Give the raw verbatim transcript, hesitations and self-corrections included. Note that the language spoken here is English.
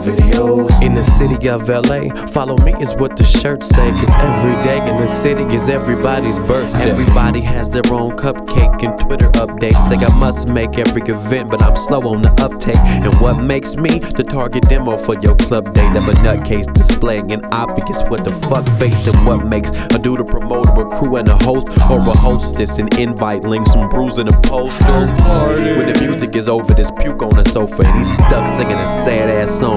videos. In the city of L A, follow me is what the shirt say. Cause every day in the city is everybody's birthday. Everybody has their own cupcake and Twitter updates. Like I must make every event, but I'm slow on the uptake. And what makes me the target demo for your club day? Never nutcase displaying an obvious what the fuck face. And what makes a dude a promoter, a crew and a host, or a hostess, an invite links, some brews and a poster. When the music is over, there's puke on the sofa and he's stuck singing a sad ass song.